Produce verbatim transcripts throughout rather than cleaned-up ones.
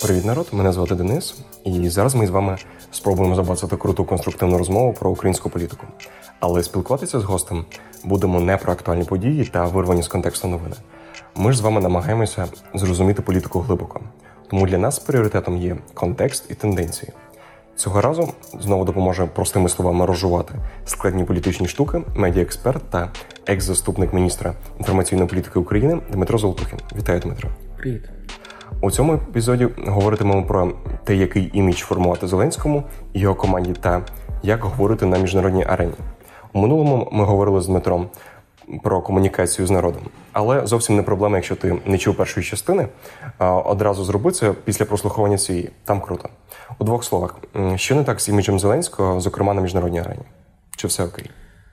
Привіт, народ! Мене звати Денис, і зараз ми з вами спробуємо забацати круту конструктивну розмову про українську політику. Але спілкуватися з гостем будемо не про актуальні події та вирвані з контексту новини. Ми ж з вами намагаємося зрозуміти політику глибоко. Тому для нас пріоритетом є контекст і тенденції. Цього разу знову допоможе простими словами розжувати складні політичні штуки медіаексперт та екс-заступник міністра інформаційної політики України Дмитро Золотухін. Вітаю, Дмитро. Привіт. У цьому епізоді говоритимемо про те, який імідж формувати Зеленському і його команді, та як говорити на міжнародній арені. У минулому ми говорили з Дмитром про комунікацію з народом. Але зовсім не проблема, якщо ти не чув першої частини, одразу зроби це після прослуховування цієї. Там круто. У двох словах, що не так з іміджем Зеленського, зокрема на міжнародній арені? Чи все окей?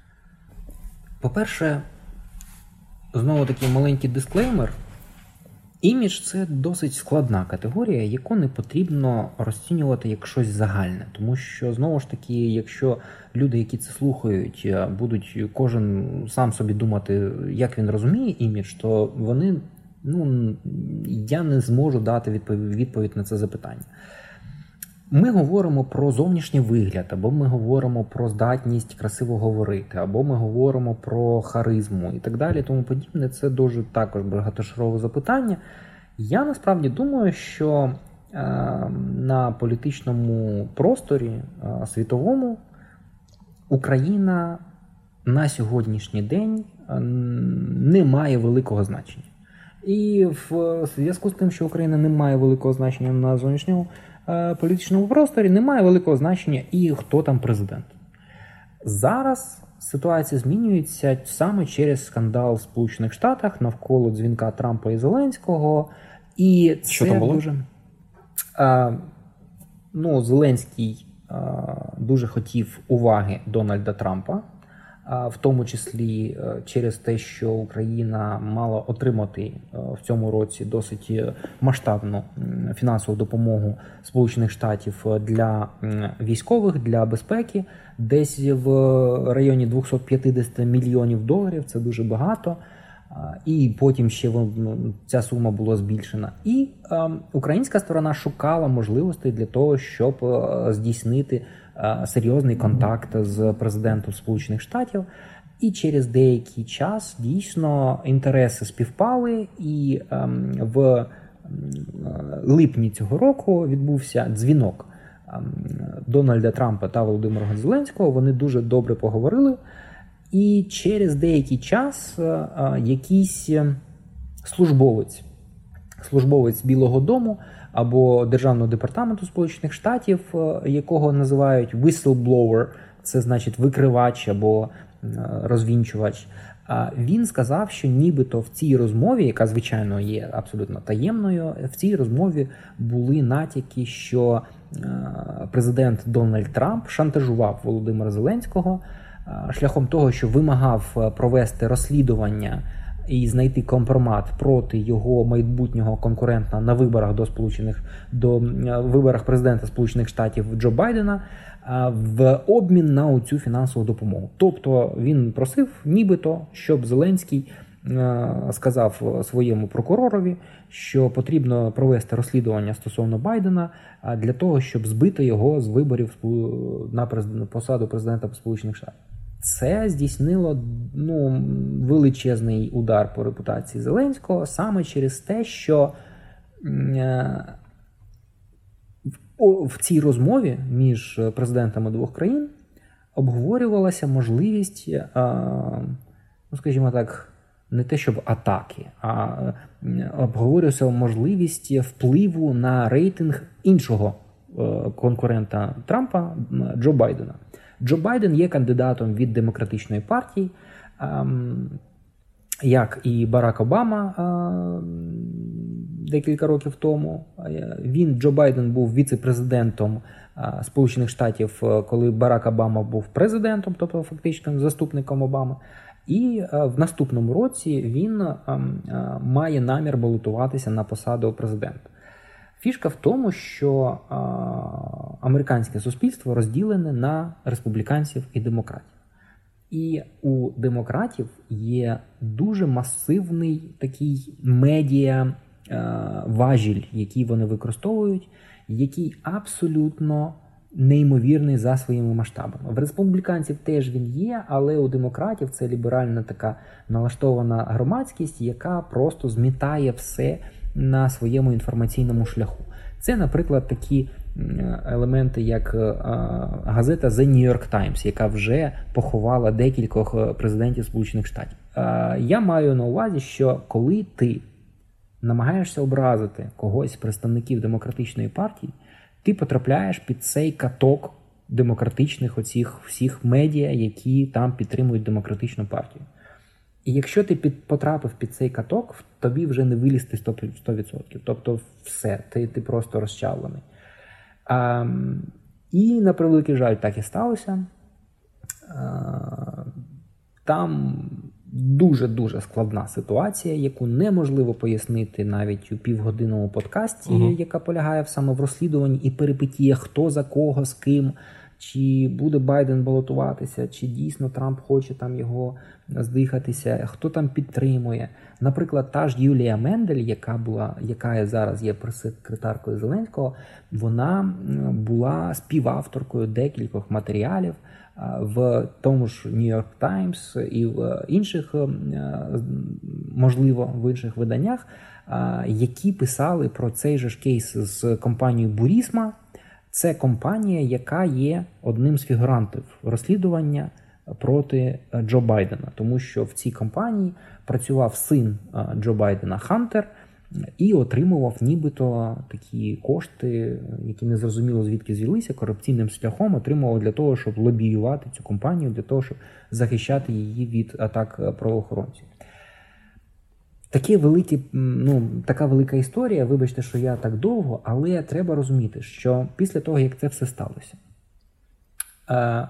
По-перше, знову такий маленький дисклеймер. Імідж – це досить складна категорія, яку не потрібно розцінювати як щось загальне. Тому що, знову ж таки, якщо люди, які це слухають, будуть кожен сам собі думати, як він розуміє імідж, то вони, ну, я не зможу дати відповідь, відповідь на це запитання. Ми говоримо про зовнішній вигляд, або ми говоримо про здатність красиво говорити, або ми говоримо про харизму і так далі, тому подібне. Це дуже також багатошарове запитання. Я насправді думаю, що е, на політичному просторі е, світовому Україна на сьогоднішній день е, не має великого значення. І в зв'язку з тим, що Україна не має великого значення на зовнішньому політичному просторі, немає великого значення і хто там президент. Зараз ситуація змінюється саме через скандал в Сполучених Штатах навколо дзвінка Трампа і Зеленського. І це що там було? Дуже... А, ну, Зеленський а, дуже хотів уваги Дональда Трампа, в тому числі через те, що Україна мала отримати в цьому році досить масштабну фінансову допомогу Сполучених Штатів для військових, для безпеки, десь в районі двісті п'ятдесят мільйонів доларів, це дуже багато, і потім ще ця сума була збільшена. І українська сторона шукала можливостей для того, щоб здійснити серйозний контакт з президентом Сполучених Штатів, і через деякий час дійсно інтереси співпали, і ем, в липні цього року відбувся дзвінок ем, Дональда Трампа та Володимира Зеленського. Вони дуже добре поговорили, і через деякий час е, е, якийсь службовець, службовець Білого дому або Державного департаменту Сполучених Штатів, якого називають whistleblower, це значить викривач або розвінчувач, він сказав, що нібито в цій розмові, яка, звичайно, є абсолютно таємною, в цій розмові були натяки, що президент Дональд Трамп шантажував Володимира Зеленського шляхом того, що вимагав провести розслідування і знайти компромат проти його майбутнього конкурента на виборах до Сполучених до виборах президента Сполучених Штатів Джо Байдена в обмін на цю фінансову допомогу. Тобто він просив, нібито, щоб Зеленський сказав своєму прокуророві, що потрібно провести розслідування стосовно Байдена для того, щоб збити його з виборів на посаду президента Сполучених Штатів. Це здійснило ну, величезний удар по репутації Зеленського саме через те, що е, в, в цій розмові між президентами двох країн обговорювалася можливість, е, ну, скажімо так, не те щоб атаки, а обговорювалася можливість впливу на рейтинг іншого е, конкурента Трампа Джо Байдена. Джо Байден є кандидатом від Демократичної партії, як і Барак Обама декілька років тому. Він, Джо Байден, був віце-президентом Сполучених Штатів, коли Барак Обама був президентом, тобто фактично заступником Обами. І в наступному році він має намір балотуватися на посаду президента. Фішка в тому, що а, американське суспільство розділене на республіканців і демократів. І у демократів є дуже масивний такий медіа важіль, який вони використовують, який абсолютно неймовірний за своїми масштабами. В республіканців теж він є, але у демократів це ліберальна така налаштована громадськість, яка просто змітає все на своєму інформаційному шляху. Це, наприклад, такі елементи, як газета The New York Times, яка вже поховала декількох президентів Сполучених Штатів. Я маю на увазі, що коли ти намагаєшся образити когось з представників демократичної партії, ти потрапляєш під цей каток демократичних оцих всіх медіа, які там підтримують демократичну партію. І якщо ти під, потрапив під цей каток, тобі вже не вилізти сто відсотків. Тобто все, ти, ти просто розчавлений. А, і, на превеликий жаль, так і сталося. А, там дуже-дуже складна ситуація, яку неможливо пояснити навіть у півгодинному подкасті, угу. яка полягає саме в розслідуванні і перипетіях, хто за кого, з ким, чи буде Байден балотуватися, чи дійсно Трамп хоче там його здихатися, хто там підтримує. Наприклад, та ж Юлія Мендель, яка була, яка зараз є прес-секретаркою Зеленського, вона була співавторкою декількох матеріалів в тому ж New York Times і в інших, можливо, в інших виданнях, які писали про цей же ж кейс з компанією Burisma. Це компанія, яка є одним з фігурантів розслідування проти Джо Байдена, тому що в цій компанії працював син Джо Байдена Хантер і отримував нібито такі кошти, які не зрозуміло звідки з'явилися, корупційним шляхом отримував для того, щоб лобіювати цю компанію, для того, щоб захищати її від атак правоохоронців. Такі великі, ну, така велика історія, вибачте, що я так довго, але треба розуміти, що після того, як це все сталося, е,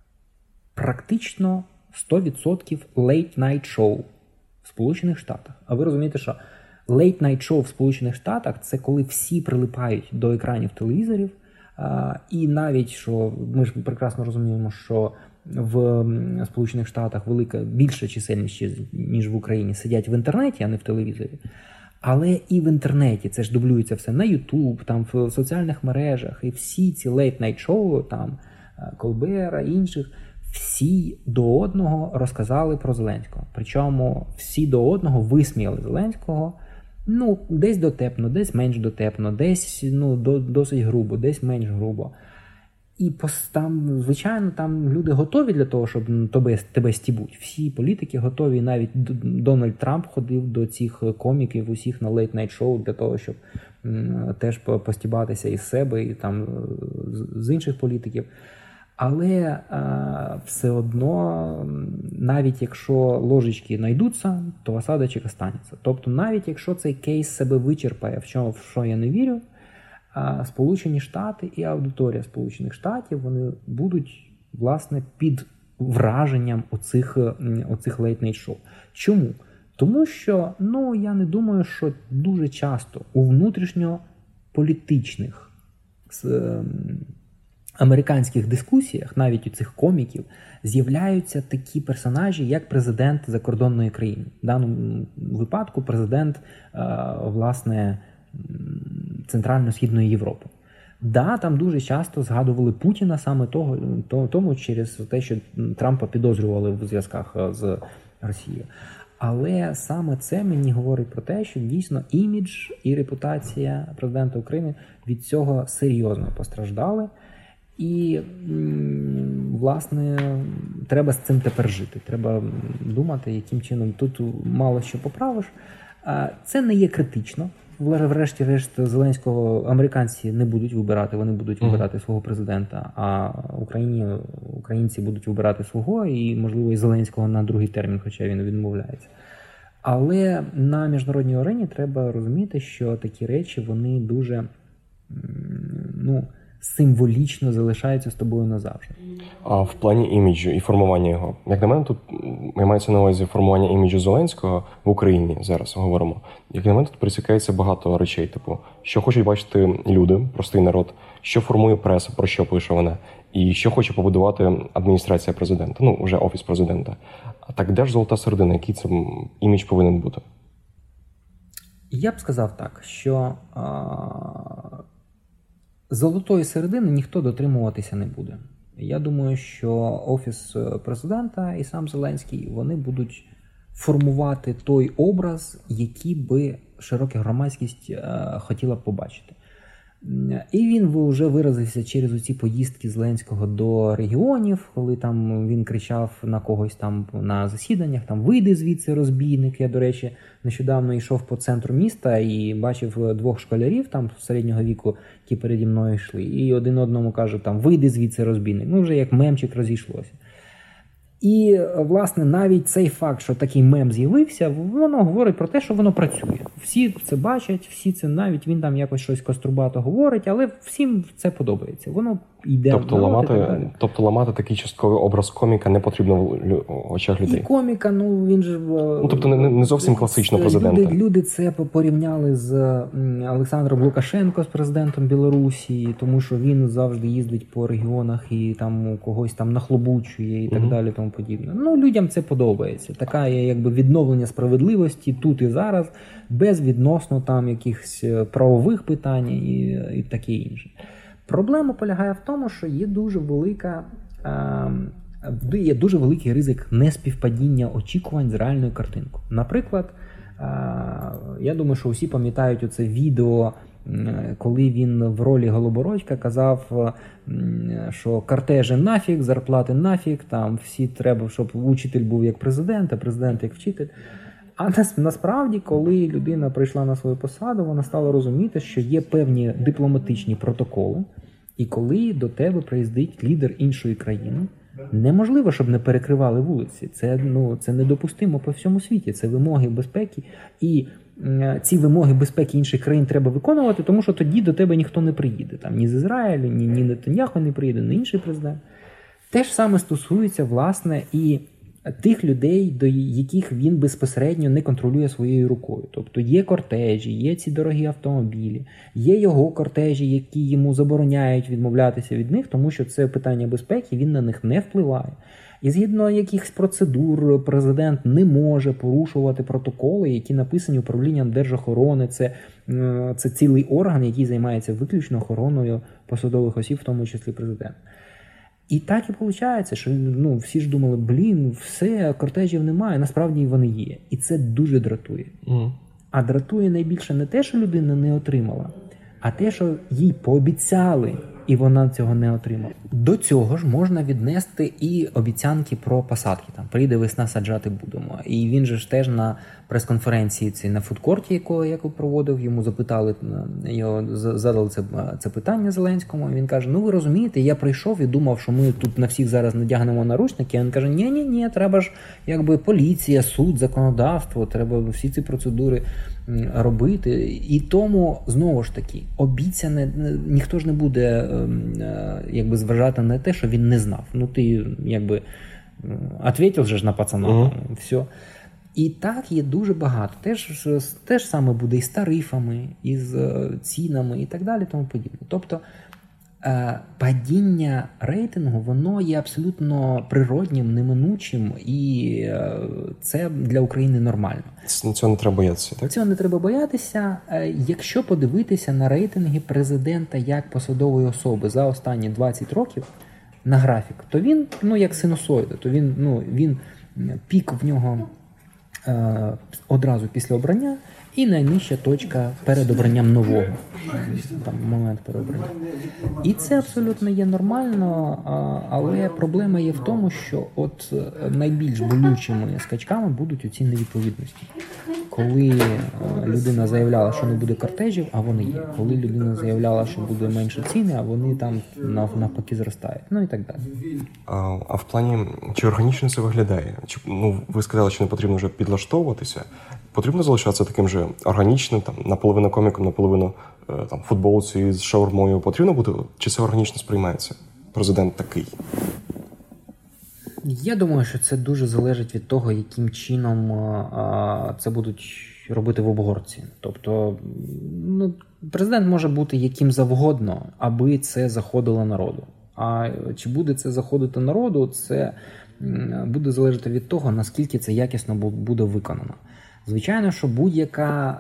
практично сто відсотків late-night show в Сполучених Штатах. А ви розумієте, що late-night show в Сполучених Штатах – це коли всі прилипають до екранів телевізорів, е, і навіть, що ми ж прекрасно розуміємо, що в Сполучених Штатах велика, більша чисельність, ніж в Україні, сидять в інтернеті, а не в телевізорі. Але і в інтернеті, це ж дублюється все на YouTube, там в соціальних мережах, і всі ці late-night show, там Колбера, інших, всі до одного розказали про Зеленського. Причому всі до одного висміяли Зеленського, ну, десь дотепно, десь менш дотепно, десь, ну, до, досить грубо, десь менш грубо. І там, звичайно, там люди готові для того, щоб тебе, тебе стібуть. Всі політики готові, навіть Дональд Трамп ходив до цих коміків усіх на лейт-найт-шоу для того, щоб м, теж постібатися із себе і там з інших політиків. Але а, все одно, навіть якщо ложечки знайдуться, то осадочок останеться. Тобто навіть якщо цей кейс себе вичерпає, в що, в що я не вірю, а Сполучені Штати і аудиторія Сполучених Штатів, вони будуть, власне, під враженням оцих, оцих лейт-найт-шоу. Чому? Тому що, ну, я не думаю, що дуже часто у внутрішньополітичних американських дискусіях, навіть у цих коміків, з'являються такі персонажі, як президент закордонної країни. В даному випадку президент, власне, Центрально-Східної Європи. Да, там дуже часто згадували Путіна саме того, тому через те, що Трампа підозрювали в зв'язках з Росією. Але саме це мені говорить про те, що дійсно імідж і репутація президента України від цього серйозно постраждали. І, власне, треба з цим тепер жити. Треба думати, яким чином тут мало що поправиш. Це не є критично. Врешті-решт Зеленського американці не будуть вибирати, вони будуть вибирати свого президента, а Україні, українці будуть вибирати свого і, можливо, і Зеленського на другий термін, хоча він відмовляється. Але на міжнародній арені треба розуміти, що такі речі, вони дуже, ну, символічно залишаються з тобою назавжди. А в плані іміджу і формування його, як на мене, тут мається на увазі формування іміджу Зеленського в Україні, зараз говоримо. Як на мене, тут присікається багато речей, типу, що хочуть бачити люди, простий народ, що формує преса, про що пише вона, і що хоче побудувати адміністрація президента, ну, вже офіс президента. А так де ж золота середина, який це імідж повинен бути? Я б сказав так, що а, золотої середини ніхто дотримуватися не буде. Я думаю, що Офіс президента і сам Зеленський, вони будуть формувати той образ, який би широка громадськість а, хотіла б побачити. І він вже виразився через ці поїздки Зеленського до регіонів, коли там він кричав на когось там на засіданнях, там «Вийди звідси, розбійник». Я, до речі, нещодавно йшов по центру міста і бачив двох школярів там середнього віку, які переді мною йшли. І один одному каже там «Вийди звідси, розбійник». Ну, вже як мемчик розійшлося. І, власне, навіть цей факт, що такий мем з'явився, воно говорить про те, що воно працює. Всі це бачать, всі це навіть, він там якось щось кострубато говорить, але всім це подобається. Воно йде тобто в народ ламати, і так далі. Тобто ламати такий частковий образ коміка не потрібно в лю- очах людей? І коміка, ну він же... Ну, тобто не, не зовсім класично президента. Люди, люди це порівняли з Олександром Лукашенко, з президентом Білорусі, тому що він завжди їздить по регіонах і там когось там нахлобучує і так Мгм. далі, тому подібне. Ну, людям це подобається. Така є якби відновлення справедливості тут і зараз, без відносно там якихось правових питань і, і таке інше. Проблема полягає в тому, що є дуже велика, е, є дуже великий ризик неспівпадіння очікувань з реальною картинкою. Наприклад, е, я думаю, що всі пам'ятають оце відео, е, коли він в ролі Голобородька казав, е, що кортежі нафіг, зарплати нафіг, там всі треба, щоб учитель був як президент, а президент як вчитель. А насправді, коли людина прийшла на свою посаду, вона стала розуміти, що є певні дипломатичні протоколи, і коли до тебе приїздить лідер іншої країни, неможливо, щоб не перекривали вулиці. Це, ну, це недопустимо по всьому світі. Це вимоги безпеки. І м, ці вимоги безпеки інших країн треба виконувати, тому що тоді до тебе ніхто не приїде. Там ні з Ізраїлю, ні, ні Нетаньяху не приїде, ні інший президент. Те ж саме стосується, власне, і тих людей, до яких він безпосередньо не контролює своєю рукою. Тобто є кортежі, є ці дорогі автомобілі, є його кортежі, які йому забороняють відмовлятися від них, тому що це питання безпеки, він на них не впливає. І згідно якихось процедур президент не може порушувати протоколи, які написані управлінням держохорони. Це, це цілий орган, який займається виключно охороною посадових осіб, в тому числі президента. І так і виходить, що ну, всі ж думали, блін, все, кортежів немає, насправді вони є. І це дуже дратує. Mm. А дратує найбільше не те, що людина не отримала, а те, що їй пообіцяли, і вона цього не отримала. До цього ж можна віднести і обіцянки про посадки. Там прийде весна, саджати будемо. І він же ж теж на прес-конференції ці, на фудкорті, яку, яку проводив, йому запитали, його задали це, це питання Зеленському, і він каже, ну ви розумієте, я прийшов і думав, що ми тут на всіх зараз надягнемо наручники, а він каже, ні-ні-ні, треба ж якби поліція, суд, законодавство, треба всі ці процедури робити. І тому, знову ж таки, обіцяне, ніхто ж не буде якби зважати на те, що він не знав. Ну ти якби ответив же ж на пацана, uh-huh. все. І так є дуже багато. Теж, теж саме буде і з тарифами, і з цінами, і так далі, тому подібне. Тобто падіння рейтингу, воно є абсолютно природнім, неминучим, і це для України нормально. Цього не треба боятися, так? Цього не треба боятися. Якщо подивитися на рейтинги президента як посадової особи за останні двадцять років на графік, то він, ну, як синусоїда, то він, ну, він пік в нього е, одразу після обрання, і найнижча точка перед обранням нового. Там момент переобрання. І це абсолютно є нормально, але проблема є в тому, що от найбільш болючими скачками будуть оці невідповідності. Коли людина заявляла, що не буде кортежів, а вони є. Коли людина заявляла, що буде менше ціни, а вони там навпаки зростають. Ну і так далі. А, а в плані, чи органічно це виглядає? Чи, ну, ви сказали, що не потрібно вже підлаштовуватися. Потрібно залишатися таким же органічним, там, наполовину коміком, наполовину там, футболці з шаурмою. Потрібно бути? Чи це органічно сприймається? Президент такий? Я думаю, що це дуже залежить від того, яким чином а, це будуть робити в обгорці. Тобто, ну, президент може бути яким завгодно, аби це заходило народу. А чи буде це заходити народу, це буде залежати від того, наскільки це якісно буде виконано. Звичайно, що будь-яка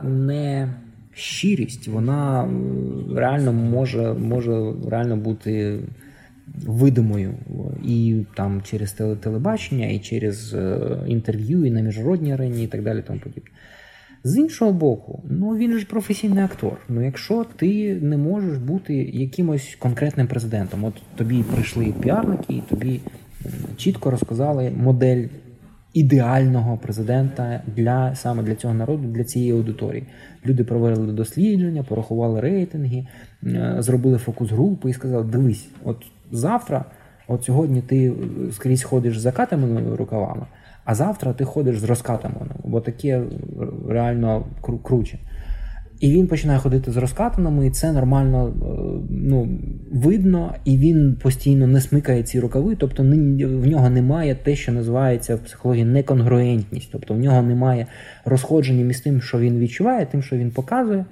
нещирість, вона реально може, може реально бути видимою і там через телебачення, і через інтерв'ю, і на міжнародній арені, і так далі, тому подібне. З іншого боку, ну він ж професійний актор. Ну якщо ти не можеш бути якимось конкретним президентом, от тобі прийшли піарники, і тобі чітко розказали модель ідеального президента для саме для цього народу, для цієї аудиторії. Люди провели дослідження, порахували рейтинги, зробили фокус-групи і сказали: дивись, от завтра, от сьогодні ти скрізь ходиш з закатаними рукавами, а завтра ти ходиш з розкатаними, бо таке реально кру- круче. І він починає ходити з розкатаними, і це нормально, ну, видно, і він постійно не смикає ці рукави, тобто в нього немає те, що називається в психології неконгруентність, тобто в нього немає розходження між тим, що він відчуває, тим, що він показує.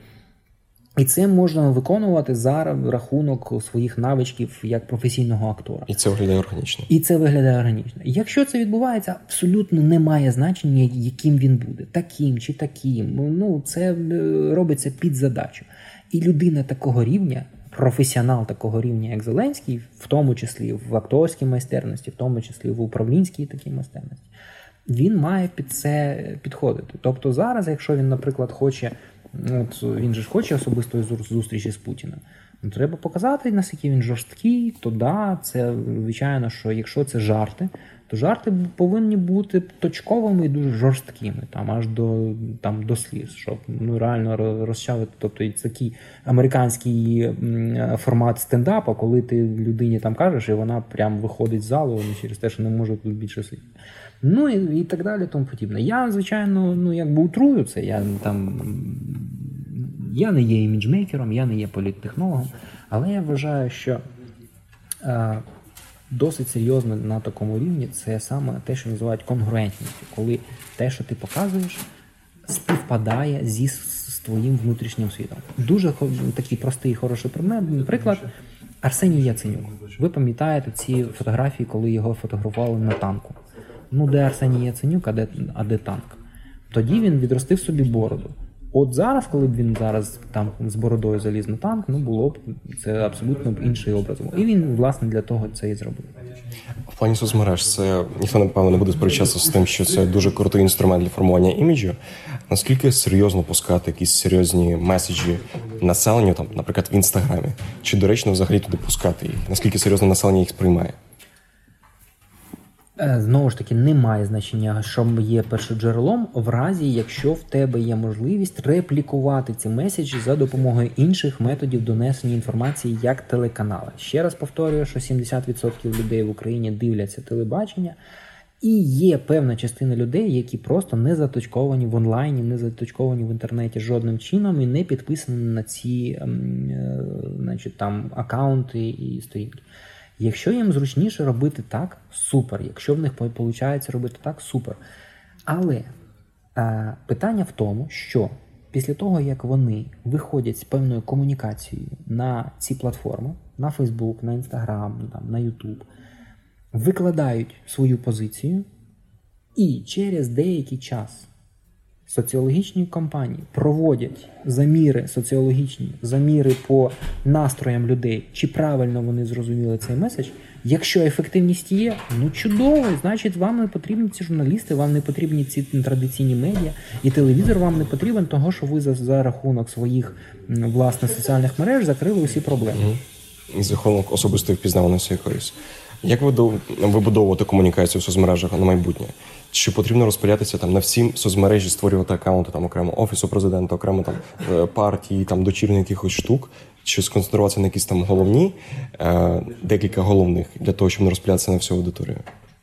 І це можна виконувати за рахунок своїх навичків як професійного актора. І це виглядає органічно. І це виглядає органічно. Якщо це відбувається, абсолютно немає значення, яким він буде. Таким чи таким. Ну, це робиться під задачу. І людина такого рівня, професіонал такого рівня, як Зеленський, в тому числі в акторській майстерності, в тому числі в управлінській такій майстерності, він має під це підходити. Тобто зараз, якщо він, наприклад, хоче, от він же ж хоче особистої зустрічі з Путіним, ну, треба показати, наскільки він жорсткий, то да, це звичайно, що якщо це жарти, то жарти повинні бути точковими і дуже жорсткими, там аж до там до сліз, щоб ну реально розчавити. Тобто такий американський формат стендапа, коли ти людині там кажеш, і вона прям виходить з залу через те, що не може тут більше сидіти. Ну і, і так далі, тому подібне. Я, звичайно, ну якби утрую це. Я там я не є іміджмейкером, я не є політтехнологом, але я вважаю, що е, досить серйозно на такому рівні це саме те, що називають конгруентністю, коли те, що ти показуєш, співпадає зі з твоїм внутрішнім світом. Дуже такий простий, хороший приклад. Арсеній Яценюк. Ви пам'ятаєте ці фотографії, коли його фотографували на танку? Ну, де Арсеній Яценюк, а де, а де танк? Тоді він відростив собі бороду. От зараз, коли б він зараз там з бородою заліз на танк, ну було б це абсолютно інший образ. І він, власне, для того це і зробив. В плані соцмереж це ніхто, напевно, не буде сперечатися з тим, що це дуже крутий інструмент для формування іміджу. Наскільки серйозно пускати якісь серйозні меседжі населенню, там, наприклад, в Інстаграмі? Чи доречно взагалі туди пускати їх? Наскільки серйозно населення їх сприймає? Знову ж таки, немає значення, що є першоджерелом, в разі, якщо в тебе є можливість реплікувати ці меседжі за допомогою інших методів донесення інформації, як телеканали. Ще раз повторюю, що сімдесят відсотків людей в Україні дивляться телебачення, і є певна частина людей, які просто не заточковані в онлайні, не заточковані в інтернеті жодним чином і не підписані на ці значить, там, акаунти і сторінки. Якщо їм зручніше робити так, супер. Якщо в них виходить робити так, супер. Але е, питання в тому, що після того, як вони виходять з певною комунікацією на ці платформи, на Facebook, на Instagram, там, на YouTube, викладають свою позицію і через деякий час соціологічні компанії проводять заміри соціологічні, заміри по настроям людей, чи правильно вони зрозуміли цей меседж. Якщо ефективність є, ну чудово, значить вам не потрібні ці журналісти, вам не потрібні ці традиційні медіа, і телевізор вам не потрібен того, що ви за, за рахунок своїх, власне, соціальних мереж закрили усі проблеми. Mm-hmm. За рахунок особистої впізнаваності якоїсь. Як вибудовувати комунікацію в соцмережах на майбутнє? Чи потрібно розподілятися там на всі соцмережі, створювати акаунти там окремо Офісу Президента, окремо там партії, там дочірніх якихось штук? Чи сконцентруватися на якісь там головні, е, декілька головних, для того, щоб не розподілятися на всю аудиторію?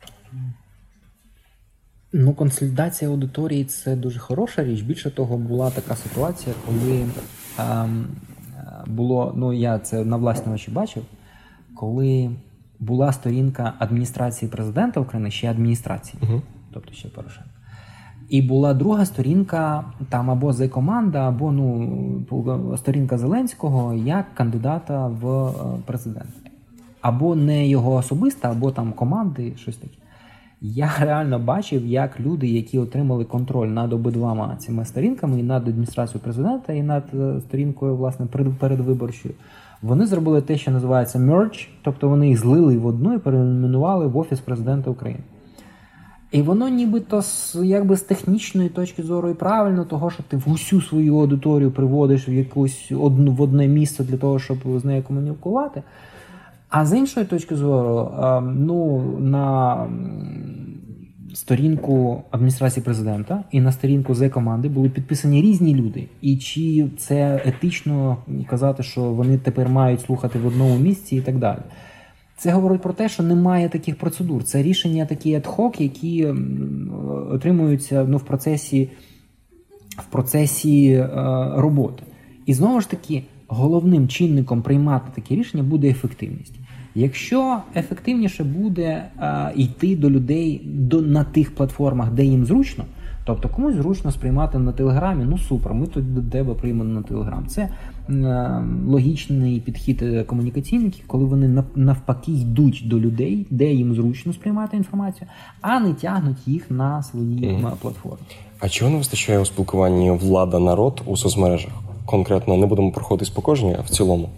Ну, консолідація аудиторії – це дуже хороша річ. Більше того, була така ситуація, коли е, було, ну я це на власні очі бачив, коли була сторінка адміністрації президента України, ще адміністрації, uh-huh. тобто ще Порошенка. І була друга сторінка, там або Зе-команда, або ну, сторінка Зеленського як кандидата в президенти. Або не його особиста, або там команди, щось таке. Я реально бачив, як люди, які отримали контроль над обидвома цими сторінками, і над адміністрацією президента, і над сторінкою, власне, передвиборчою, вони зробили те, що називається merge, тобто вони їх злили в одну і перейменували в Офіс президента України. І воно нібито якби з технічної точки зору і правильно, того, що ти в усю свою аудиторію приводиш в якусь одну, в одне місце для того, щоб з нею комунікувати. А з іншої точки зору, ну, на сторінку адміністрації президента і на сторінку Зе-команди були підписані різні люди. І чи це етично казати, що вони тепер мають слухати в одному місці і так далі. Це говорить про те, що немає таких процедур. Це рішення такі ad-hoc, які отримуються, ну, в процесі, в процесі е, роботи. І знову ж таки, головним чинником приймати такі рішення буде ефективність. Якщо ефективніше буде е, йти до людей до, на тих платформах, де їм зручно, тобто комусь зручно сприймати на Телеграмі, ну супер, ми тоді до тебе приймемо на Телеграм. Це е, логічний підхід комунікаційників, коли вони навпаки йдуть до людей, де їм зручно сприймати інформацію, а не тягнуть їх на свої mm. платформи. А чого не вистачає у спілкуванні влада-народ у соцмережах? Конкретно не будемо проходити по кожній, а в цілому.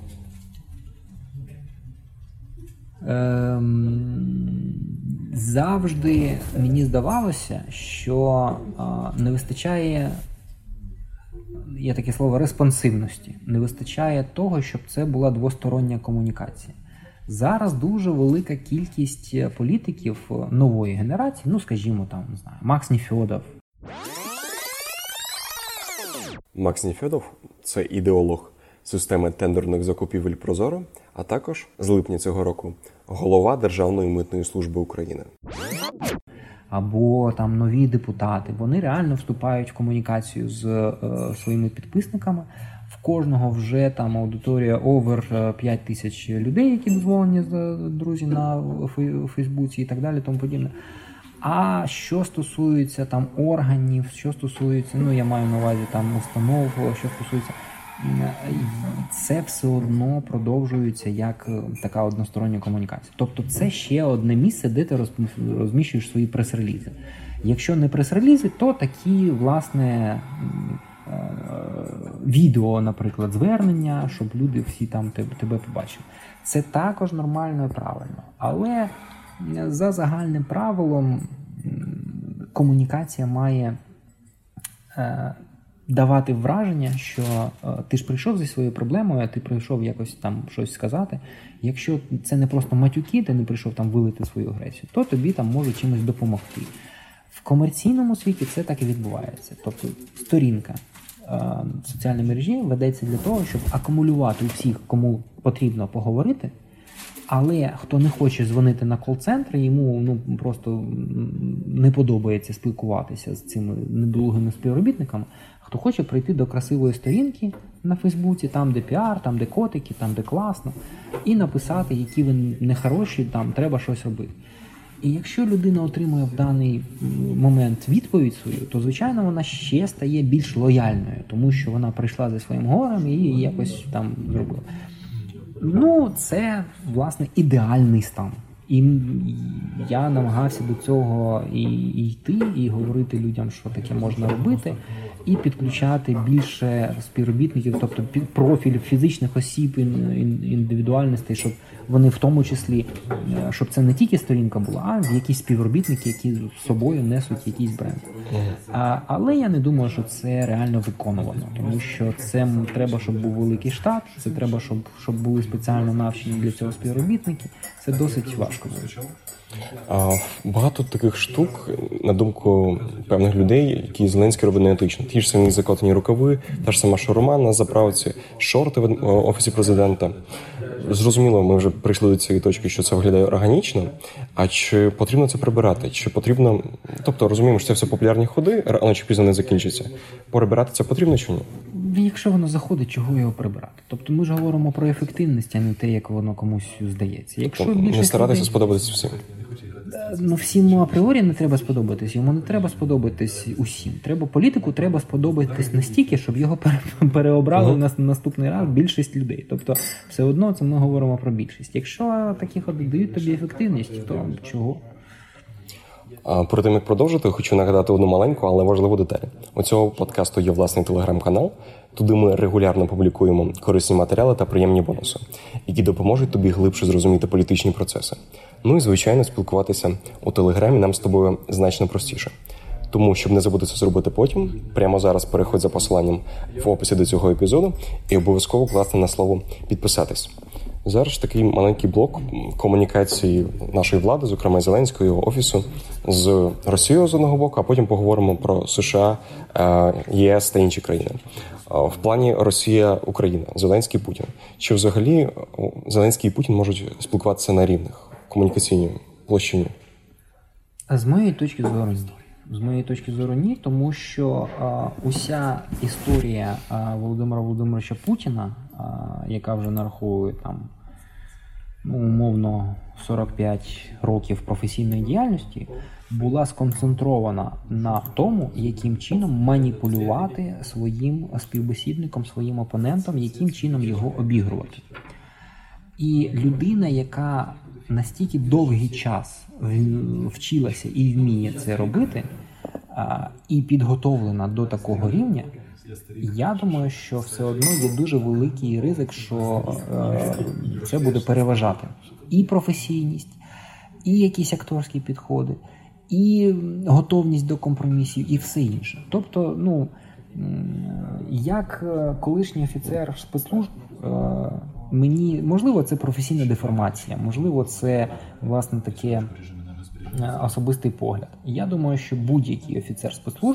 Ем... Завжди мені здавалося, що а, не вистачає, є таке слово, респонсивності. Не вистачає того, щоб це була двостороння комунікація. Зараз дуже велика кількість політиків нової генерації, ну, скажімо, там, не знаю, Макс Нефьодов. Макс Нефьодов – це ідеолог системи тендерних закупівель «Прозоро», а також з липня цього року голова Державної митної служби України. Або там нові депутати, вони реально вступають в комунікацію з е, своїми підписниками. В кожного вже там аудиторія овер п'ять тисяч людей, які дозволені друзі на Фейсбуці і так далі, тому подібне. А що стосується там органів, що стосується, ну я маю на увазі там установ, що стосується, це все одно продовжується як така одностороння комунікація. Тобто це ще одне місце, де ти розміщуєш свої прес-релізи. Якщо не прес-релізи, то такі, власне, відео, наприклад, звернення, щоб люди всі там тебе побачили. Це також нормально і правильно. Але за загальним правилом комунікація має давати враження, що е, ти ж прийшов зі своєю проблемою, а ти прийшов якось там щось сказати. Якщо це не просто матюки, ти не прийшов там вилити свою агресію, то тобі там може чимось допомогти. В комерційному світі це так і відбувається. Тобто сторінка е, в соціальній мережі ведеться для того, щоб акумулювати у всіх, кому потрібно поговорити, але хто не хоче дзвонити на кол-центр, йому ну, просто не подобається спілкуватися з цими недолугими співробітниками, хто хоче прийти до красивої сторінки на Фейсбуці, там, де піар, там, де котики, там, де класно, і написати, які ви нехороші, там, треба щось робити. І якщо людина отримує в даний момент відповідь свою, то, звичайно, вона ще стає більш лояльною, тому що вона прийшла зі своїм горем і якось там зробила. Ну, це, власне, ідеальний стан. І я намагався до цього і, і йти, і говорити людям, що таке можна робити, і підключати більше співробітників, тобто профіль фізичних осіб, індивідуальностей, щоб вони в тому числі, щоб це не тільки сторінка була, а якісь співробітники, які з собою несуть якийсь бренд. А, але я не думаю, що це реально виконувано, тому що це треба, щоб був великий штат, це треба, щоб, щоб були спеціально навчені для цього співробітники. Це досить важко. А, багато таких штук, на думку певних людей, які Зеленський робить неетично. Ті ж самі закотані рукави, та ж сама шаурма на заправці, шорти в Офісі президента. Зрозуміло, ми вже прийшли до цієї точки, що це виглядає органічно. А чи потрібно це прибирати? Чи потрібно... Тобто, розуміємо, що це все популярні ходи, рано чи пізно не закінчиться. Прибирати це потрібно чи ні? Якщо воно заходить, чого його прибирати? Тобто ми ж говоримо про ефективність, а не те, як воно комусь здається. Якщо тобто, не старатися людей... сподобатися всім. Ну, всім апріорі не треба сподобатись, йому не треба сподобатись усім. Треба політику, треба сподобатись настільки, щоб його переобрали mm-hmm. на наступний раз більшість людей. Тобто, все одно це ми говоримо про більшість. Якщо такі ходи дають тобі ефективність, то чого? А перед тим, як продовжити, хочу нагадати одну маленьку, але важливу деталь. У цього подкасту є власний телеграм-канал. Туди ми регулярно публікуємо корисні матеріали та приємні бонуси, які допоможуть тобі глибше зрозуміти політичні процеси. Ну і, звичайно, спілкуватися у Телеграмі нам з тобою значно простіше. Тому, щоб не забути це зробити потім, прямо зараз переходь за посиланням в описі до цього епізоду і обов'язково класти на слово «підписатись». Зараз такий маленький блок комунікації нашої влади, зокрема Зеленського, його офісу, з Росією з одного боку, а потім поговоримо про США, ЄС та інші країни. В плані Росія-Україна, Зеленський і Путін. Чи взагалі Зеленський і Путін можуть спілкуватися на рівних комунікаційній площині? З моєї точки зору, ні. З моєї точки зору, ні, тому що а, уся історія а, Володимира Володимировича Путіна, а, яка вже нараховує там, ну, умовно, сорок п'ять років професійної діяльності, була сконцентрована на тому, яким чином маніпулювати своїм співбесідником, своїм опонентом, яким чином його обігрувати. І людина, яка настільки довгий час вчилася і вміє це робити, і підготовлена до такого рівня, я думаю, що все одно є дуже великий ризик, що це буде переважати і професійність, і якісь акторські підходи, і готовність до компромісів, і все інше. Тобто, ну, як колишній офіцер спецслужб, мені, можливо, це професійна деформація, можливо, це, власне, таке особистий погляд. Я думаю, що будь-який офіцер спецслужб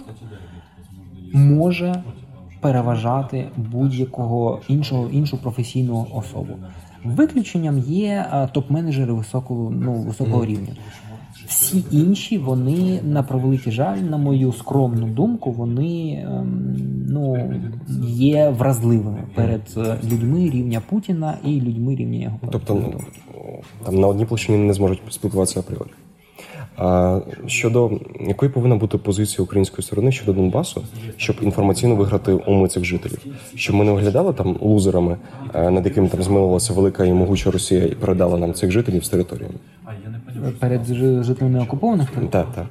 може переважати будь-якого іншого, іншу професійну особу. Виключенням є топ-менеджери високого, ну, високого рівня. Всі інші, вони, на превеликий жаль, на мою скромну думку, вони, ну, є вразливими перед людьми рівня Путіна і людьми рівня його. Тобто, ну, там на одній площині не зможуть спілкуватися апріорі. А щодо якої повинна бути позиція української сторони щодо Донбасу, щоб інформаційно виграти уми цих жителів? Щоб ми не виглядали там лузерами, над якими там змилувалася велика і могуча Росія і передала нам цих жителів з територіями? Перед жителями окупованих територій? Так, так.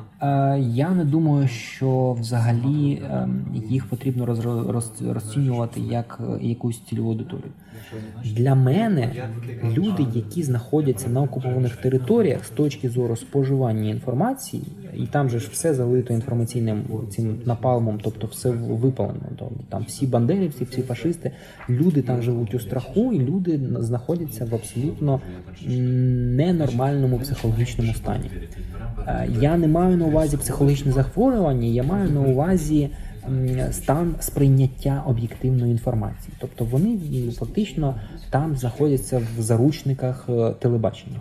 Я не думаю, що взагалі їх потрібно роз, роз, розцінювати як якусь цільову аудиторію. Для мене люди, які знаходяться на окупованих територіях з точки зору споживання інформації, і там же ж все залито інформаційним цим напалмом, тобто все випалено. Там всі бандерівці, всі фашисти, люди там живуть у страху, і люди знаходяться в абсолютно ненормальному психологічному стані. Я не маю на увазі психологічне захворювання, я маю на увазі стан сприйняття об'єктивної інформації. Тобто вони фактично там знаходяться в заручниках телебачення.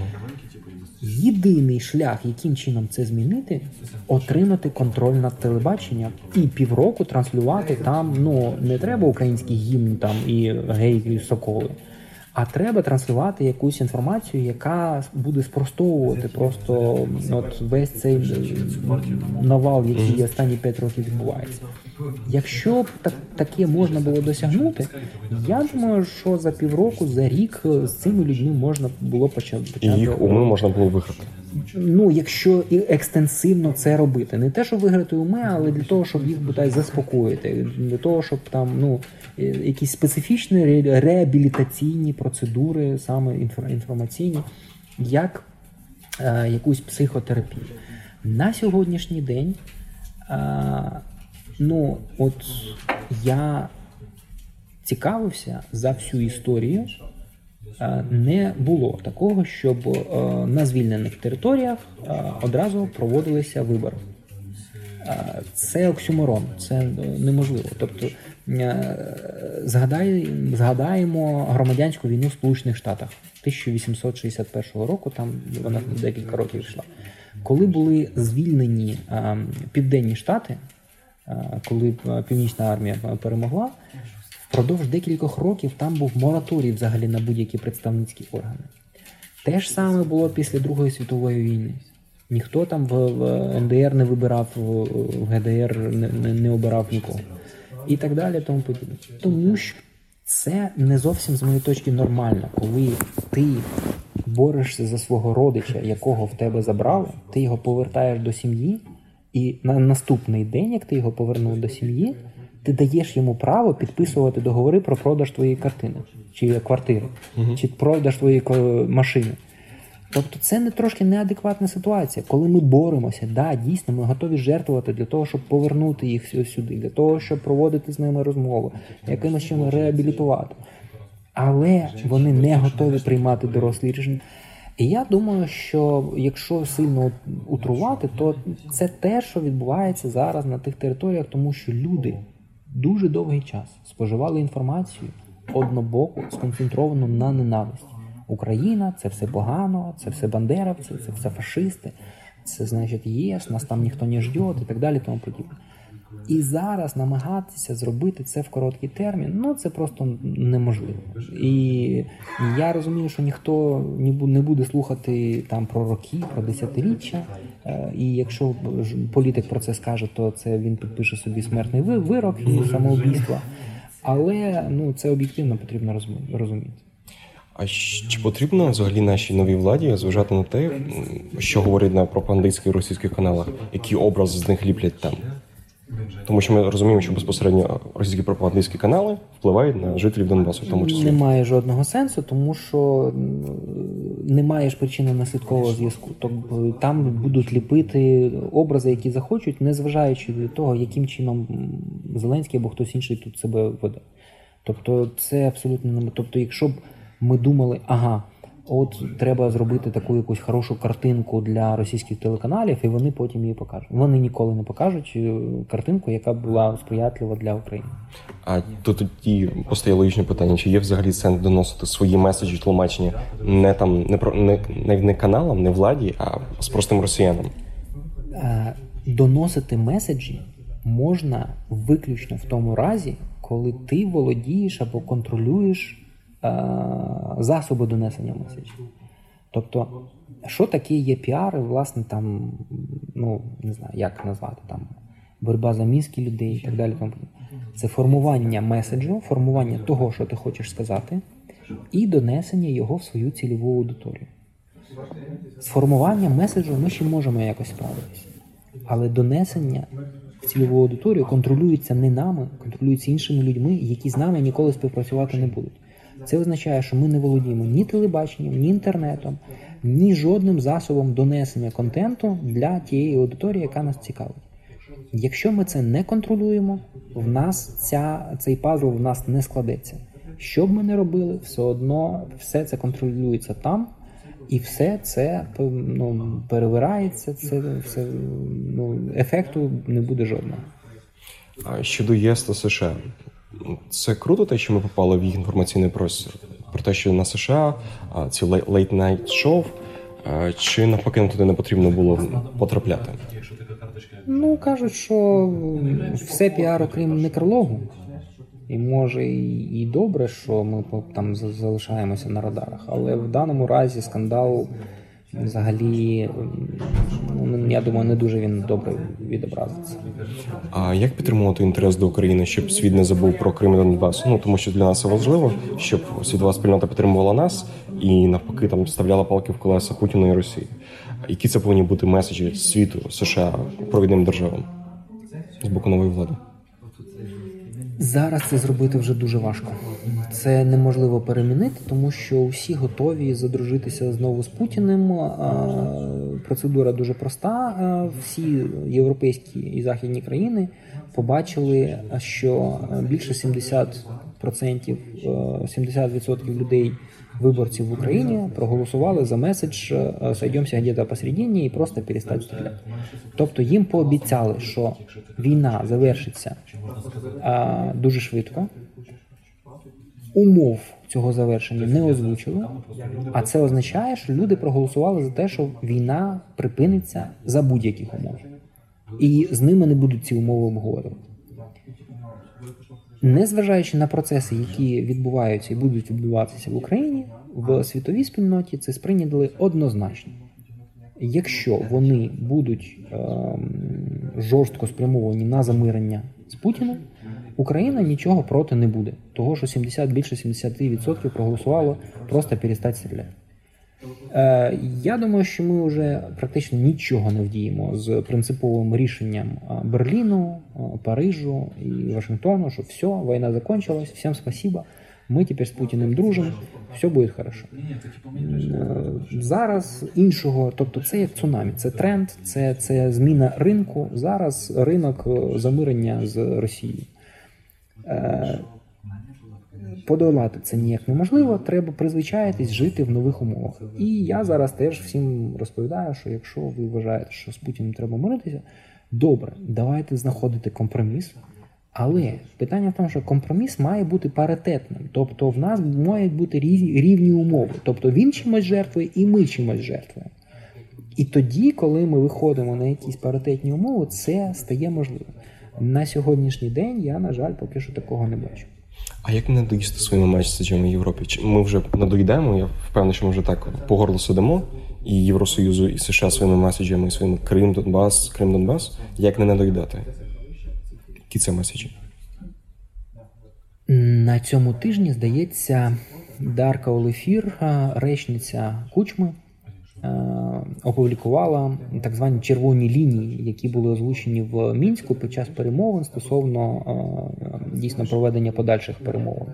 Єдиний шлях, яким чином це змінити, отримати контроль над телебаченням і півроку транслювати там, ну, не треба український гімн там і гей соколи, а треба транслювати якусь інформацію, яка буде спростовувати просто от весь цей навал, який останні п'ять років відбувається. Якщо б так, таке можна було досягнути, я думаю, що за півроку, за рік з цими людьми можна було почати. І їх уми можна було виграти. Ну, якщо і екстенсивно це робити. Не те, щоб виграти уми, але для того, щоб їх бодай заспокоїти. Для того, щоб там, ну, якісь специфічні реабілітаційні процедури, саме інформаційні, як е, якусь психотерапію. На сьогоднішній день, е, ну, от я цікавився за всю історію. Не було такого, щоб на звільнених територіях одразу проводилися вибори. Це оксюморон, це неможливо. Тобто згадай, згадаємо громадянську війну в Сполучених Штатах тисяча вісімсот шістдесят першого року, там вона декілька років йшла. Коли були звільнені Південні Штати, коли Північна армія перемогла, впродовж декількох років там був мораторій взагалі на будь-які представницькі органи. Те ж саме було після Другої світової війни. Ніхто там в ен де ер не вибирав, в ге де ер не, не, не обирав нікого. І так далі, тому подібне. Тому що це не зовсім, з моєї точки, нормально, коли ти борешся за свого родича, якого в тебе забрали, ти його повертаєш до сім'ї, і на наступний день, як ти його повернув до сім'ї, ти даєш йому право підписувати договори про продаж твоєї картини, чи квартири, угу. чи продаж твоєї машини. Тобто це не трошки неадекватна ситуація, коли ми боремося, да, дійсно, ми готові жертвувати для того, щоб повернути їх сюди, для того, щоб проводити з ними розмови, якимось чином реабілітувати. Але вони не готові приймати дорослі рішення. І я думаю, що якщо сильно утрувати, то це те, що відбувається зараз на тих територіях, тому що люди дуже довгий час споживали інформацію однобоку, сконцентровану на ненависті. Україна – це все погано, це все бандеровці, це все фашисти, це, значить, єс, нас там ніхто не ждет і так далі, тому подібне. І зараз намагатися зробити це в короткий термін, ну це просто неможливо. І я розумію, що ніхто не буде слухати там про роки, про десятиріччя. І якщо політик про це скаже, то це він підпише собі смертний вирок і самоубійство. Але ну, це об'єктивно потрібно розуміти. А чи потрібно взагалі нашій новій владі зважати на те, що говорять на пропагандистських російських каналах, які образи з них ліплять там? Тому що ми розуміємо, що безпосередньо російські пропагандистські канали впливають на жителів Донбасу в тому числі. Немає жодного сенсу, тому що немає ж причинно-наслідкового зв'язку. Тобто там будуть ліпити образи, які захочуть, незважаючи від того, яким чином Зеленський або хтось інший тут себе веде. Тобто це абсолютно не... Тобто якщо б ми думали, ага, от треба зробити таку якусь хорошу картинку для російських телеканалів, і вони потім її покажуть. Вони ніколи не покажуть картинку, яка була сприятлива для України. А то тоді постає логічне питання, чи є взагалі сенс доносити свої меседжі, тлумачення не там не про не, не, не каналам, не владі, а з простим росіянам? Доносити меседжі можна виключно в тому разі, коли ти володієш або контролюєш засоби донесення меседжів. Тобто, що таке є піар, власне, там, ну, не знаю, як назвати, там, боротьба за мізки людей і так далі. Це формування меседжу, формування того, що ти хочеш сказати, і донесення його в свою цільову аудиторію. З формуванням меседжу ми ще можемо якось справитися. Але донесення в цільову аудиторію контролюється не нами, контролюється іншими людьми, які з нами ніколи співпрацювати не будуть. Це означає, що ми не володіємо ні телебаченням, ні інтернетом, ні жодним засобом донесення контенту для тієї аудиторії, яка нас цікавить. Якщо ми це не контролюємо, в нас ця, цей пазл в нас не складеться. Що б ми не робили, все одно все це контролюється там, і все це ну, перевирається, це, все, ну, ефекту не буде жодного. А щодо ЄС та США, це круто те, що ми попали в їх інформаційний простір? Про те, що на США ці late-night шоу, чи навпаки нам туди не потрібно було потрапляти? Ну, кажуть, що все піар, окрім некрологу. І може і добре, що ми там залишаємося на радарах. Але в даному разі скандал взагалі, ну, я думаю, не дуже він добре відобразиться. А як підтримувати інтерес до України, щоб світ не забув про Крим і Донбас? Ну, тому що для нас це важливо, щоб світова спільнота підтримувала нас і навпаки там вставляла палки в колеса Путіна і Росії. Які це повинні бути меседжі світу, США, провідним державам з боку нової влади? Зараз це зробити вже дуже важко. Це неможливо перемінити, тому що всі готові задружитися знову з Путіним. Процедура дуже проста. Всі європейські і західні країни побачили, що більше сімдесят відсотків, сімдесят відсотків людей, виборців в Україні, проголосували за меседж «Сойдемся где-то посередине» і просто перестать стріляти. Тобто їм пообіцяли, що війна завершиться а, дуже швидко, умов цього завершення не озвучили, а це означає, що люди проголосували за те, що війна припиниться за будь-яких умов. І з ними не будуть ці умови обговорювати. Незважаючи на процеси, які відбуваються і будуть відбуватися в Україні, в світовій спільноті це сприйняли однозначно. Якщо вони будуть е, жорстко спрямовані на замирення з Путіним, Україна нічого проти не буде. Того, що сімдесят, більше сімдесят відсотків проголосувало просто перестати стріляти. Я думаю, що ми вже практично нічого не вдіємо з принциповим рішенням Берліну, Парижу і Вашингтону, що все, війна закончилась, всім спасибо, ми тепер з Путіним дружимо, все буде хорошо. Зараз іншого, тобто це як цунамі, це тренд, це, це зміна ринку, зараз ринок замирення з Росією. Подолати це ніяк неможливо, треба призвичаїтись жити в нових умовах. І я зараз теж всім розповідаю, що якщо ви вважаєте, що з Путіним треба миритися, добре, давайте знаходити компроміс. Але питання в тому, що компроміс має бути паритетним. Тобто в нас мають бути рівні умови. Тобто він чимось жертвує і ми чимось жертвуємо. І тоді, коли ми виходимо на якісь паритетні умови, це стає можливим. На сьогоднішній день я, на жаль, поки що такого не бачу. А як не надоїсти своїми меседжами Європі? Чи ми вже надоїдаємо? Я впевнений, що ми вже так по горло сидимо, і Євросоюзу, і США своїми меседжами, і своїми Крим, Донбас, Крим, Донбас. Як не надоїдати? Які це меседжі? На цьому тижні, здається, Дарка Олефір, речниця Кучми, опублікувала так звані червоні лінії, які були озвучені в Мінську під час перемовин стосовно дійсно проведення подальших перемовин.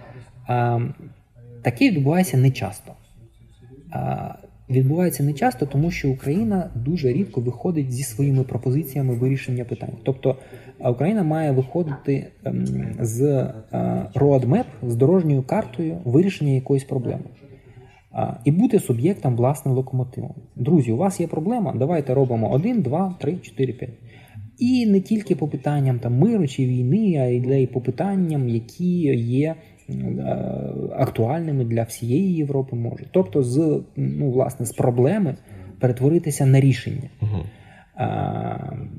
Таке відбувається нечасто. Відбувається нечасто, тому що Україна дуже рідко виходить зі своїми пропозиціями вирішення питань. Тобто Україна має виходити з roadmap, з дорожньою картою вирішення якоїсь проблеми. І бути суб'єктом власним локомотивом. Друзі, у вас є проблема, давайте робимо один, два, три, чотири, п'ять. І не тільки по питанням там, миру чи війни, а й по питанням, які є актуальними для всієї Європи може. Тобто з, ну, власне, з проблеми перетворитися на рішення. Угу. А,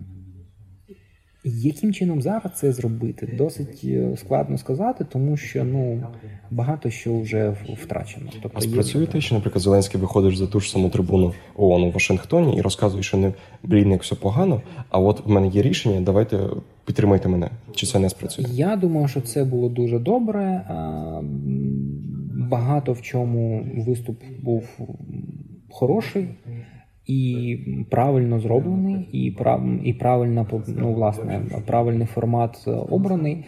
яким чином зараз це зробити? Досить складно сказати, тому що ну, багато що вже втрачено. Тобто, а спрацює те, що, наприклад, Зеленський виходиш за ту ж саму трибуну ООН у Вашингтоні і розказує, що не, блін, як все погано, а от в мене є рішення, давайте підтримайте мене. Чи це не спрацює? Я думаю, що це було дуже добре. Багато в чому виступ був хороший і правильно зроблений, і прав і правильно, ну, власне, правильний формат обраний.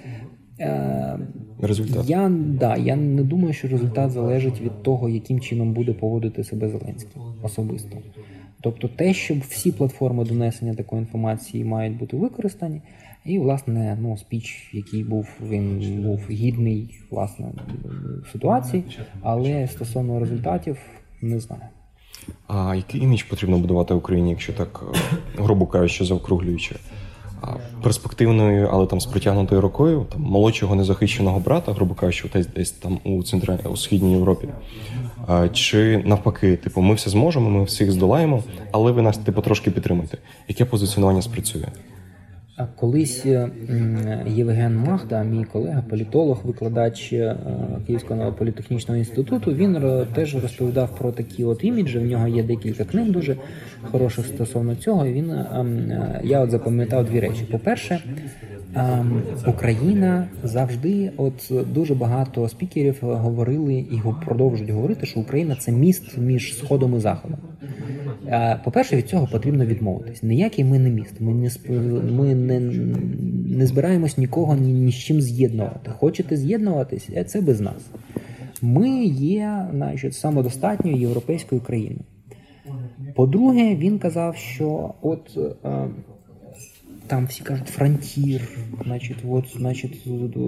Результат. Я, да, я не думаю, що результат залежить від того, яким чином буде поводити себе Зеленський особисто. Тобто те, що всі платформи донесення такої інформації мають бути використані, і, власне, ну, спіч, який був, він був гідний, власне, ситуації, але стосовно результатів, не знаю. А який імідж потрібно будувати Україні, якщо так, грубо кажучи, заокруглюючи? Перспективною, але там з протягнутою рукою, там, молодшого незахищеного брата, грубо кажучи, десь, десь там у центральній, у східній Європі. А, чи навпаки, типу, ми все зможемо, ми всіх здолаємо, але ви нас, типу, трошки підтримуєте. Яке позиціонування спрацює? Колись Євген Махда, мій колега, політолог, викладач Київського політехнічного інституту, він теж розповідав про такі от іміджі. В нього є декілька книг дуже хороших стосовно цього. І він, я от запам'ятав дві речі. По-перше, Україна завжди, от дуже багато спікерів говорили і продовжують говорити, що Україна – це міст між Сходом і Заходом. По-перше, від цього потрібно відмовитись. Ніякий ми не міст. Ми не, ми не, не збираємось нікого ні, ні з чим з'єднувати. Хочете з'єднуватись – це без нас. Ми є, значить, самодостатньою європейською країною. По-друге, він казав, що от там всі кажуть фронтір, значить, от, значить,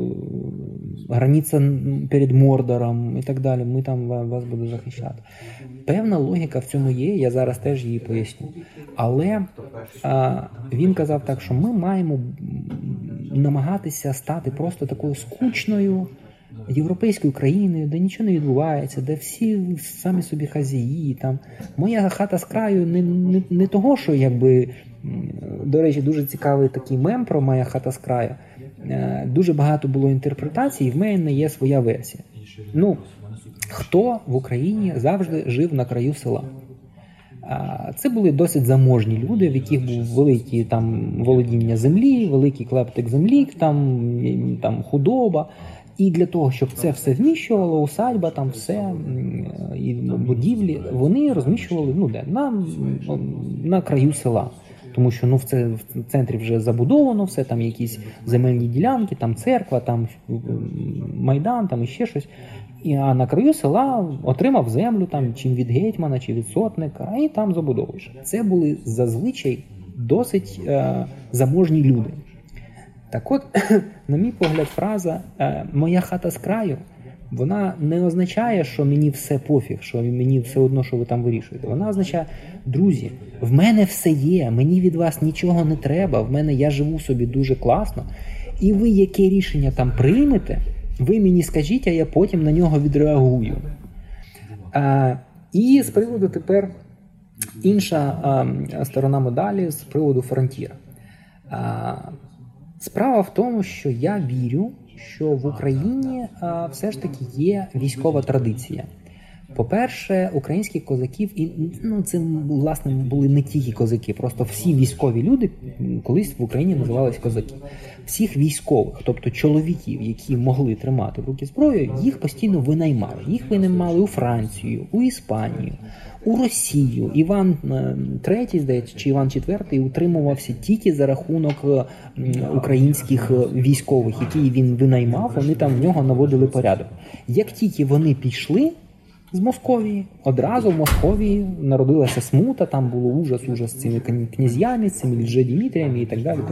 границя перед Мордором і так далі. Ми там вас будемо захищати. Певна логіка в цьому є, я зараз теж її поясню. Але а, він казав так, що ми маємо намагатися стати просто такою скучною європейською країною, де нічого не відбувається, де всі самі собі хазяї. Там. Моя хата з краю не, не, не того, що якби, до речі, дуже цікавий такий мем про «Моя хата з краю». Дуже багато було інтерпретацій, і в мене є своя версія. Ну, хто в Україні завжди жив на краю села? Це були досить заможні люди, в яких був великі там володіння землі, великий клептик землі, там, там худоба. І для того, щоб це все вміщувало, усадьба, там все, і будівлі, вони розміщували ну, де, на, на краю села. Тому що ну, в, це, в центрі вже забудовано все, там якісь земельні ділянки, там церква, там майдан, там іще щось. І, а на краю села отримав землю там, чи від гетьмана, чи від сотника, і там забудовуєш. Це були зазвичай досить е, заможні люди. Так от, на мій погляд, фраза «моя хата з краю», вона не означає, що мені все пофіг, що мені все одно, що ви там вирішуєте. Вона означає, друзі, в мене все є, мені від вас нічого не треба, в мене я живу собі дуже класно, і ви яке рішення там приймете, ви мені скажіть, а я потім на нього відреагую. А, і з приводу тепер інша а, сторона медалі, з приводу фронтіра. А, Справа в тому, що я вірю, що в Україні а, все ж таки є військова традиція. По-перше, українських козаків, і ну, це, власне, були не тільки козаки, просто всі військові люди колись в Україні називались козаки. Всіх військових, тобто чоловіків, які могли тримати в руки зброю, їх постійно винаймали. Їх винаймали у Францію, у Іспанію, у Росію. Іван третій, здається, чи Іван четвертий утримувався тільки за рахунок українських військових, які він винаймав, вони там в нього наводили порядок. Як тільки вони пішли з Московії, одразу в Московії народилася смута, там було ужас-ужас з цими князями, з цими лжедімітріями і так далі.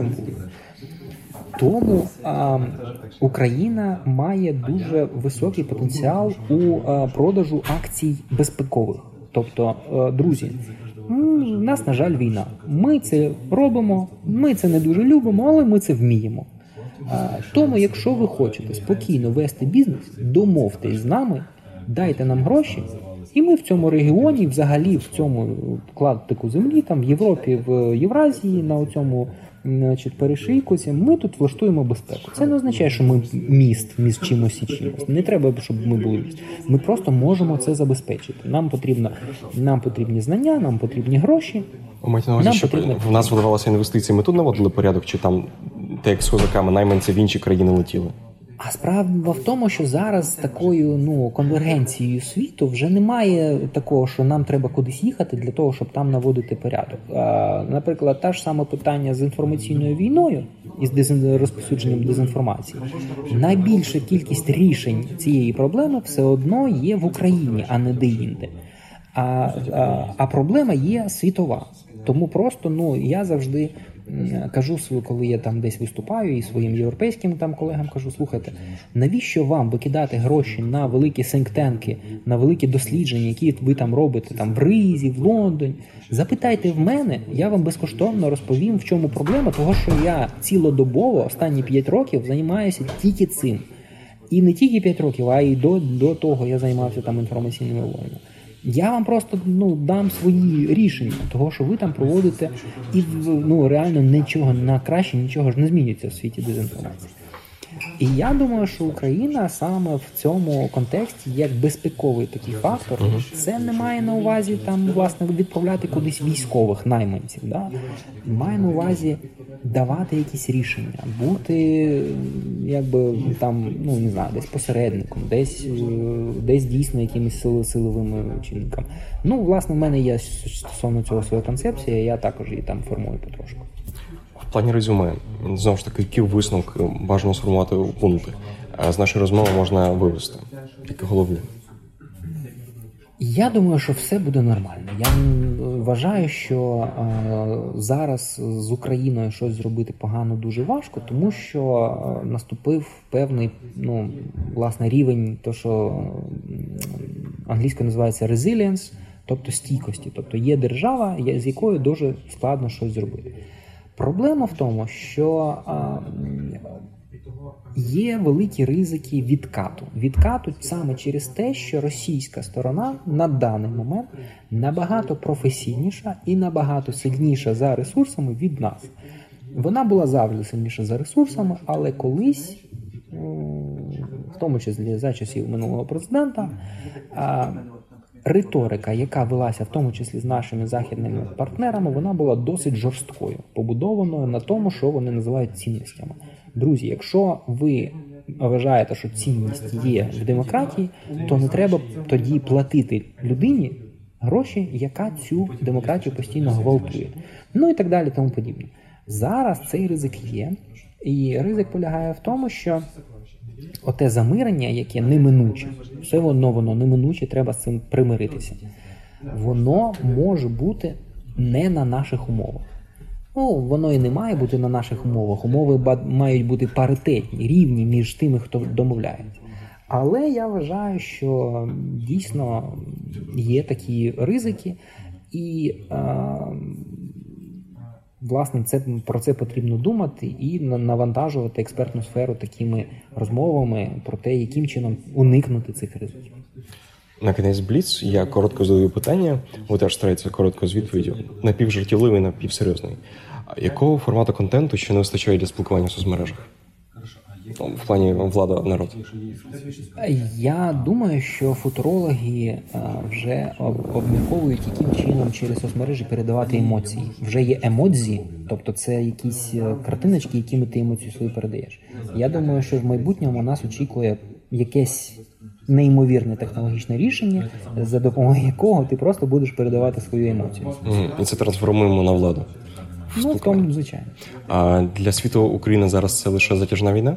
Тому а, Україна має дуже високий потенціал у а, продажу акцій безпекових. Тобто, а, друзі, у нас, на жаль, війна. Ми це робимо, ми це не дуже любимо, але ми це вміємо. А, тому, якщо ви хочете спокійно вести бізнес, домовтесь з нами, дайте нам гроші, і ми в цьому регіоні, взагалі в цьому клаптику землі, там в Європі, в Євразії, на цьому, значить, перешийкуці, ми тут влаштуємо безпеку. Це не означає, що ми міст між чимось і чимось. Не треба, щоб ми були міст. Ми просто можемо це забезпечити. Нам потрібно, нам потрібні знання, нам потрібні гроші. У маєте на увазі, що потрібно... в нас видавалося інвестиції, ми тут наводили порядок, чи там, те, як з козаками, найманці в інші країни летіли? А справа в тому, що зараз такою ну, конвергенцією світу вже немає такого, що нам треба кудись їхати для того, щоб там наводити порядок. А, наприклад, те ж саме питання з інформаційною війною і з дезін... розповсюдженням дезінформації. Найбільша кількість рішень цієї проблеми все одно є в Україні, а не де-інде. А, а, а проблема є світова. Тому просто ну, я завжди кажу, коли я там десь виступаю і своїм європейським там колегам кажу, слухайте, навіщо вам викидати гроші на великі синктенки, на великі дослідження, які ви там робите там в Ризі, в Лондоні? Запитайте в мене, я вам безкоштовно розповім, в чому проблема, того, що я цілодобово останні п'ять років займаюся тільки цим. І не тільки п'ять років, а й до, до того я займався там інформаційними воїнами. Я вам просто ну, дам свої рішення того, що ви там проводите, і ну, реально нічого на краще, нічого ж не змінюється в світі дезінформації. І я думаю, що Україна саме в цьому контексті як безпековий такий фактор, це не має на увазі там, власне, відправляти кудись військових найманців, да? Має на увазі давати якісь рішення, бути якби там, ну не знаю, десь посередником, десь, десь дійсно якимись силовими чинниками. Ну, власне, в мене є стосовно цього своя концепція, я також її там формую потрошку. В плані резюме, знову ж таки, які висновки бажано сформувати у пункти. З нашої розмови можна вивести. Які головні? Я думаю, що все буде нормально. Я вважаю, що е, зараз з Україною щось зробити погано дуже важко, тому що е, наступив певний, ну, власне, рівень, то, що англійською називається resilience, тобто стійкості. Тобто є держава, з якою дуже складно щось зробити. Проблема в тому, що а, є великі ризики відкату. Відкату саме через те, що російська сторона на даний момент набагато професійніша і набагато сильніша за ресурсами від нас. Вона була завжди сильніша за ресурсами, але колись, в тому числі за часів минулого президента, а, риторика, яка велася в тому числі з нашими західними партнерами, вона була досить жорсткою, побудованою на тому, що вони називають цінностями. Друзі, якщо ви вважаєте, що цінність є в демократії, то не треба тоді платити людині гроші, яка цю демократію постійно гвалтує. Ну і так далі, тому подібне. Зараз цей ризик є, і ризик полягає в тому, що оте замирення, яке неминуче, все одно воно неминуче, треба з цим примиритися. Воно може бути не на наших умовах. Ну, воно і не має бути на наших умовах. Умови мають бути паритетні, рівні між тими, хто домовляється. Але я вважаю, що дійсно є такі ризики, і е, власне це, про це потрібно думати і навантажувати експертну сферу такими розмовами про те, яким чином уникнути цих ризиків. На кінець Бліц я коротко задаю питання, ви теж стараєтеся коротко з відповіддю, напівжартівливий, напівсерйозний. Якого формату контенту ще не вистачає для спілкування в соцмережах? В плані влада, народ. Я думаю, що футурологи вже обмірковують, яким чином через соцмережі передавати емоції. Вже є емодзі, тобто це якісь картиночки, якими ти емоцію свою передаєш. Я думаю, що в майбутньому нас очікує якесь неймовірне технологічне рішення, за допомогою якого ти просто будеш передавати свою емоцію. І це трансформуємо на владу. Ну, в тому, звичайно. А для світу Україна зараз це лише затяжна війна?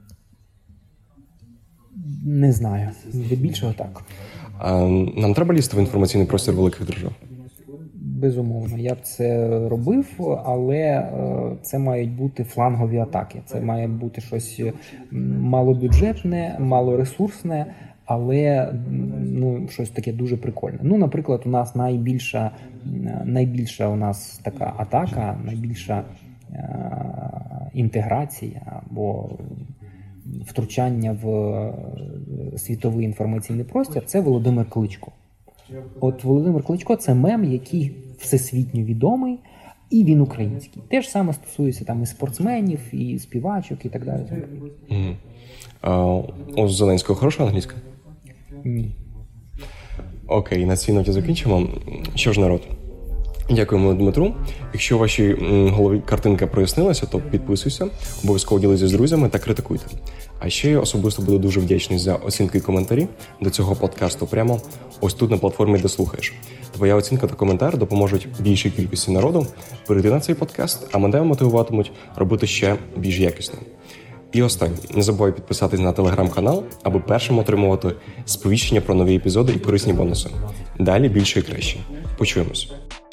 Не знаю. Здебільшого так. А нам треба лізти в інформаційний простір великих держав? Безумовно. Я б це робив, але це мають бути флангові атаки. Це має бути щось малобюджетне, малоресурсне, але ну, щось таке дуже прикольне. Ну, наприклад, у нас найбільша, найбільша у нас така атака, найбільша е- інтеграція або втручання в світовий інформаційний простір – це Володимир Кличко. От Володимир Кличко – це мем, який всесвітньо відомий, і він український. Те ж саме стосується там і спортсменів, і співачок, і так далі. Mm. А у Зеленського хороша англійська? Ні. Окей, на цій ноті закінчимо. Що ж, народ, дякуємо Дмитру. Якщо вашій голові картинка прояснилася, то підписуйся, обов'язково ділися з друзями та критикуйте. А ще я особисто буду дуже вдячний за оцінки і коментарі до цього подкасту прямо ось тут на платформі, де слухаєш. Твоя оцінка та коментар допоможуть більшій кількості народу перейти на цей подкаст, а мене мотивуватимуть робити ще більш якісним. І останнє. Не забувай підписатись на телеграм-канал, аби першим отримувати сповіщення про нові епізоди і корисні бонуси. Далі більше і краще. Почуємось.